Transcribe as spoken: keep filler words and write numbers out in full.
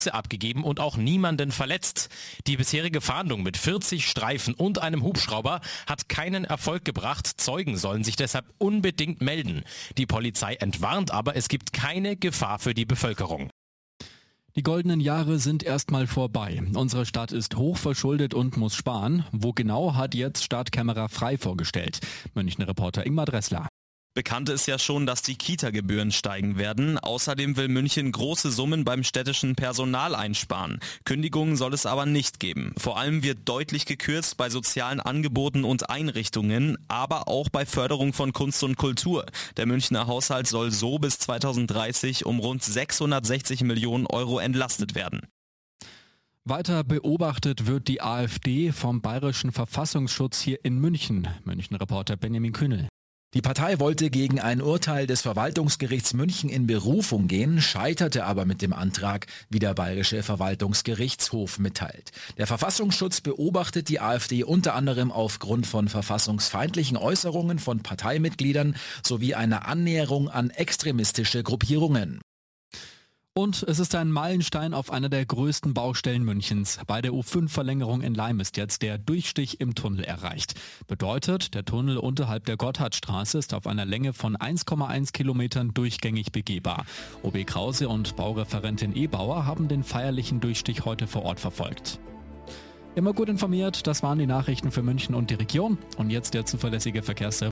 abgegeben und auch niemanden verletzt. Die bisherige Fahndung mit vierzig Streifen und einem Hubschrauber hat keinen Erfolg gebracht. Zeugen sollen sich deshalb unbedingt melden. Die Polizei entwarnt aber, es gibt keine Gefahr für die Bevölkerung. Die goldenen Jahre sind erstmal vorbei. Unsere Stadt ist hochverschuldet und muss sparen. Wo genau, hat jetzt Stadtkämmerer Frei vorgestellt. München-Reporter Ingmar Dressler. Bekannt ist ja schon, dass die Kita-Gebühren steigen werden. Außerdem will München große Summen beim städtischen Personal einsparen. Kündigungen soll es aber nicht geben. Vor allem wird deutlich gekürzt bei sozialen Angeboten und Einrichtungen, aber auch bei Förderung von Kunst und Kultur. Der Münchner Haushalt soll so bis zweitausenddreißig um rund sechshundertsechzig Millionen Euro entlastet werden. Weiter beobachtet wird die AfD vom Bayerischen Verfassungsschutz hier in München. München-Reporter Benjamin Kühnel. Die Partei wollte gegen ein Urteil des Verwaltungsgerichts München in Berufung gehen, scheiterte aber mit dem Antrag, wie der Bayerische Verwaltungsgerichtshof mitteilt. Der Verfassungsschutz beobachtet die AfD unter anderem aufgrund von verfassungsfeindlichen Äußerungen von Parteimitgliedern sowie einer Annäherung an extremistische Gruppierungen. Und es ist ein Meilenstein auf einer der größten Baustellen Münchens. Bei der U fünf Verlängerung in Laim ist jetzt der Durchstich im Tunnel erreicht. Bedeutet, der Tunnel unterhalb der Gotthardstraße ist auf einer Länge von eins Komma eins Kilometern durchgängig begehbar. O B Krause und Baureferentin Ebauer haben den feierlichen Durchstich heute vor Ort verfolgt. Immer gut informiert, das waren die Nachrichten für München und die Region. Und jetzt der zuverlässige Verkehrsservice.